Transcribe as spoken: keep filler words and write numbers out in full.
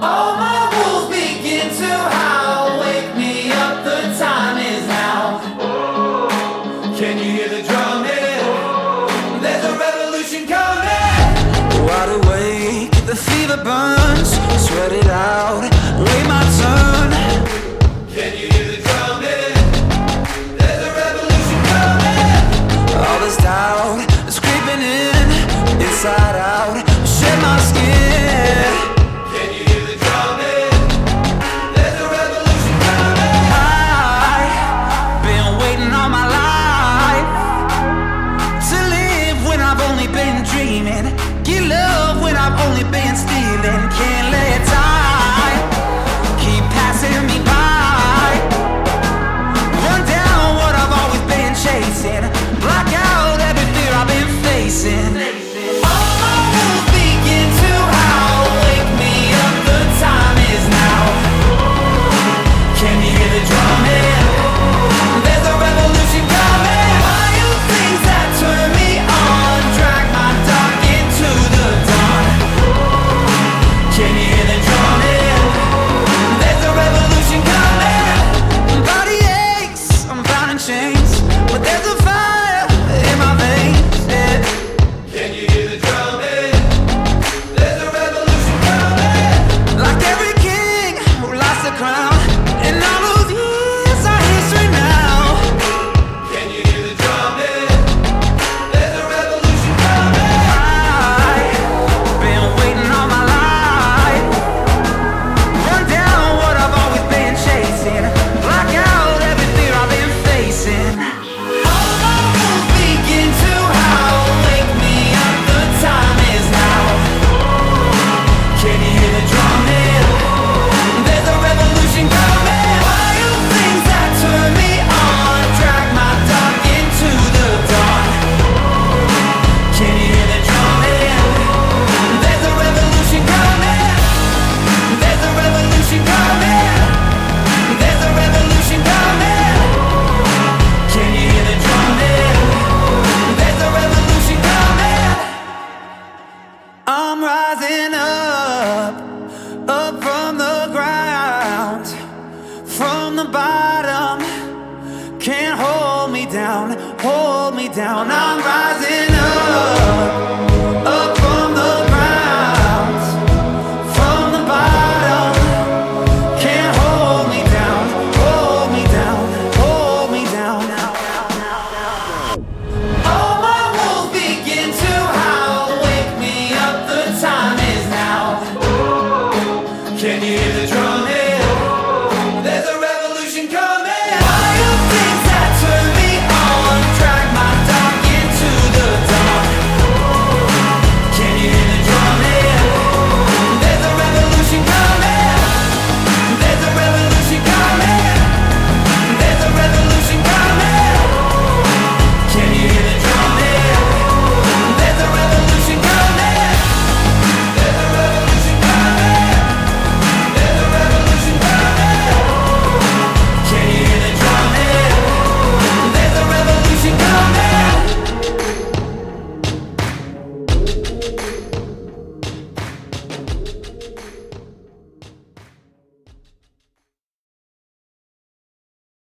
All my wolves begin to howl. Wake me up, the time is now. Can you hear the drumming? There's a revolution coming. Wide awake, the fever burns. Sweat it out, wait my turn. Can you hear the drumming? There's a revolution coming. All this doubt is creeping in, inside out, shed my skin. Can you hear the drumming? There's a revolution coming. I've been waiting all my life to live when I've only been dreaming, get love when I've only been stealing. Can't let time keep passing me by, run down what I've always been chasing, block out every fear I've been facing. All my wolves begin to howl. Wake me up, the time is now. Can you hear the drumming? There's a revolution coming. Wild things that turn me on, drag my dark into the dawn. Can you hear the drumming? There's a revolution coming. Body aches, I'm bound in chains, but there's a fire in my veins, yeah. Can you hear the drumming? There's a revolution coming. Like every king who lost the crown, and all those years are history now. Can you hear the drumming? There's a revolution coming. I've been waiting all my life, run down what I've always been chasing, block out every fear I've been facing. All my wolves begin to howl. Wake me up, the time is now. Can you hear the drumming? There's a revolution coming. Wild things that turn me on, drag my dark into the dawn. Can you hear the drumming? There's a revolution coming. There's a revolution coming. There's a revolution coming. Can you hear the drumming? There's a revolution coming. I'm rising up, up from the ground, from the bottom. Can't hold me down, hold me down. I'm rising